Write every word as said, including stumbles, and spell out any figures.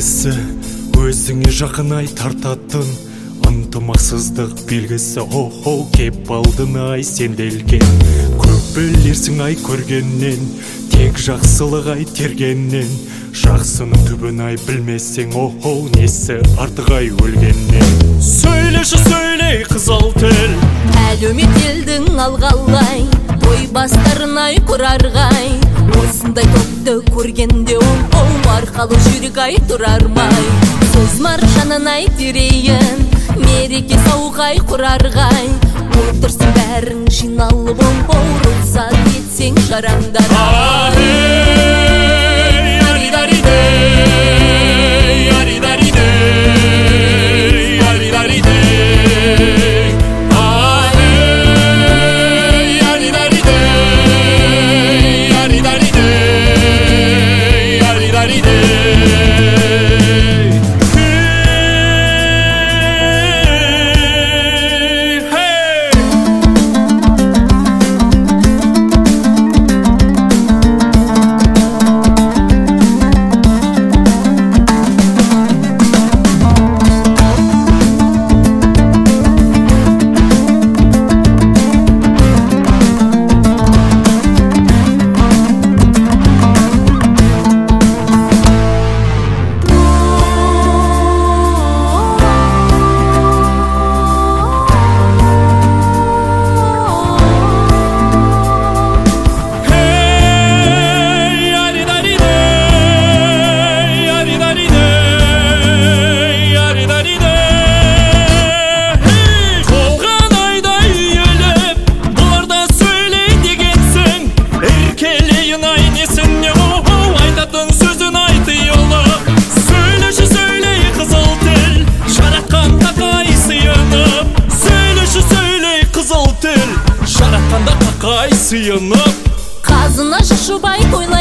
белгісі, өзіңе жақын ай тартатын ынтымақсыздық белгісі. О-хо, кеп алдың ай сенделген, көп білерсің ай көргеннен, тек жақсылық ай тергеннен. Жақсының түбін ай білмесең, о-хо, несі артық ай өлгеннен. Сөйлеші сөйлей қызыл тіл, әлеумет елдің алғалай, той бастарын ай құрарғай. Осындай топты көргенде оу-оу, арқалы жүрек ай тұрармай. Сөз маршанын ай терейін, мереке сауғай құрарғай. Отырсын бәрің жиналып оу-оу, рұқсат етсең жараңдар. Жаратқанда қақай сыйынып, қазына шашубай тойлай